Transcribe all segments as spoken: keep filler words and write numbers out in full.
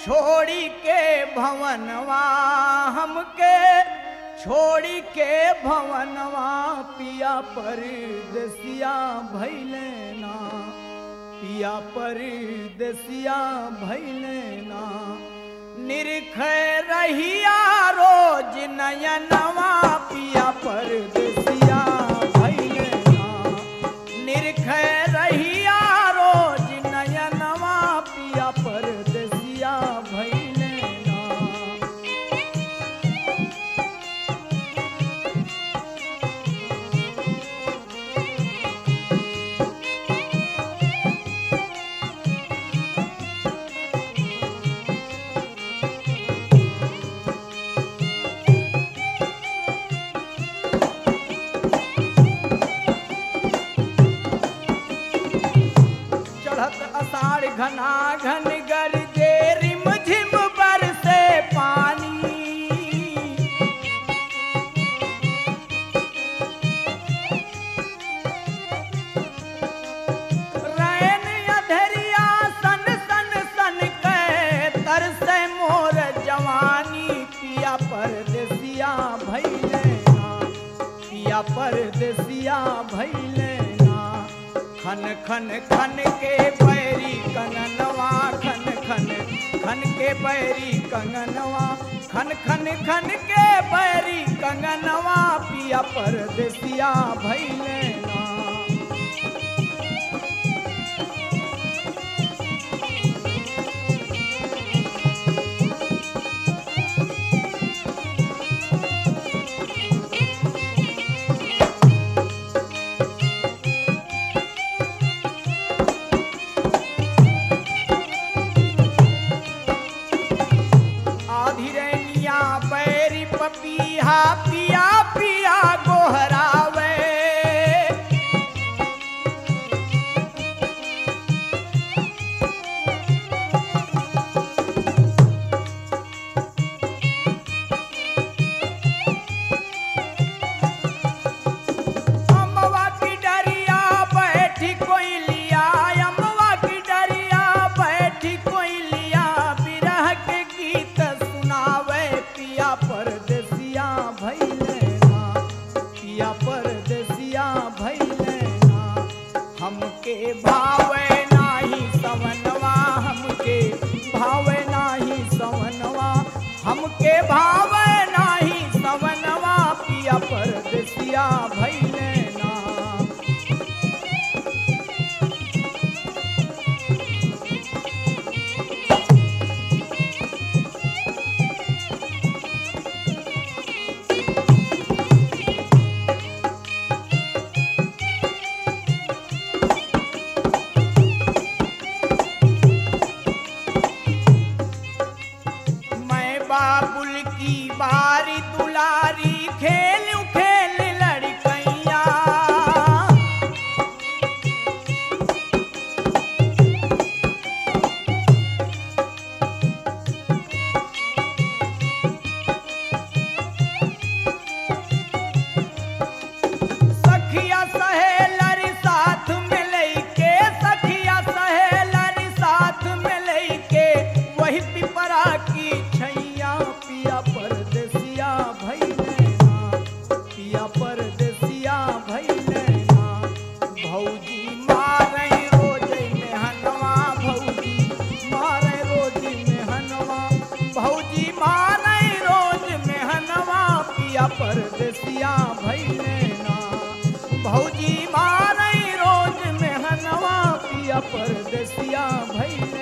छोड़ी के भवनवा हमके छोड़ी के भवनवा पिया परदेसिया भइले ना पिया परदेसिया भइले ना निरख रहिया रोज नयनवा पिया परदेसिया भइले ना निरख रहिया रोज नयनवा पिया परदेसिया भइले ना। आषाढ़ घना घन गरजे रिम झिम बरसे पानी रैन अधरिया सन सन सन के तरसे मोर जवानी पिया परदेसिया भइले ना पिया परदेसिया भइले ना खन खन खन के बैरी कंगनवा खन खन खन के बैरी कंगनवा खन खन खन के बैरी कंगनवा पिया परदेसिया भइले ना। पपिया पिया पिया गोहरावे अम्मवा की डरिया बैठी कोई लिया अम्मवा की डरिया बैठी कोई लिया बिरह के गीत सुनावे पिया परदेसिया भइले ना पिया परदेसिया भइले ना हमके भावे नाही सवनवा हमके भावे नाही सवनवा हमके भावे नाही सवनवा पिया परदेसिया भइले ना। बाबुल की बारी दुलारी खेल खेल लड़कैया सखिया सहेलर साथ में लइके सखिया सहेलर साथ में लइके वही पिपरा की छैया पिया परदेसिया भइले ना पिया परदेसिया भइले ना भौजी मारे रोज मेहनवा भौजी मारे रोज मेहनवा भौजी मारे रोज मेहनवा पिया परदेसिया भइले ना भौजी मारे रोज मेहनवा पिया परदेसिया भइले।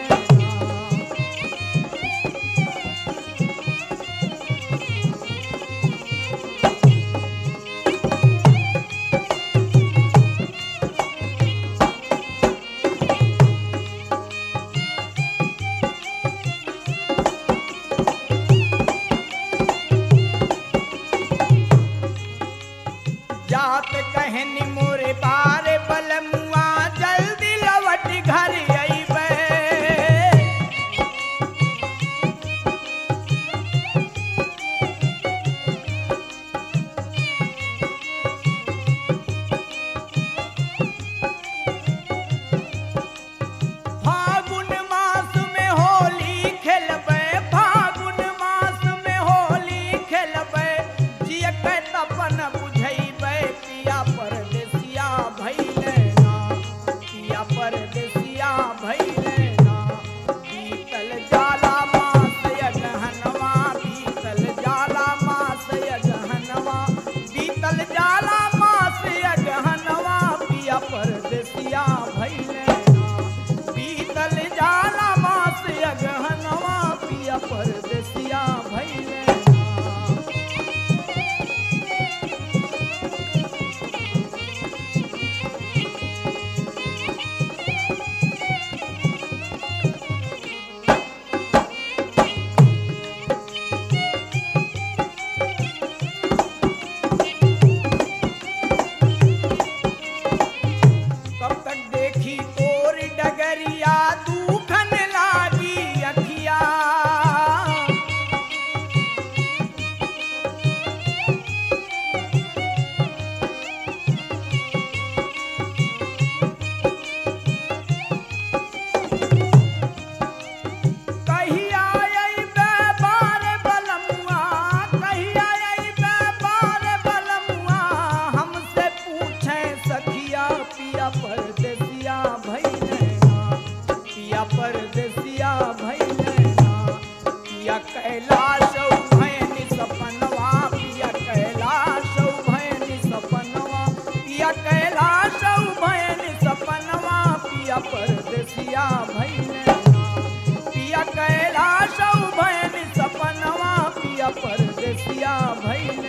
केसिया भैले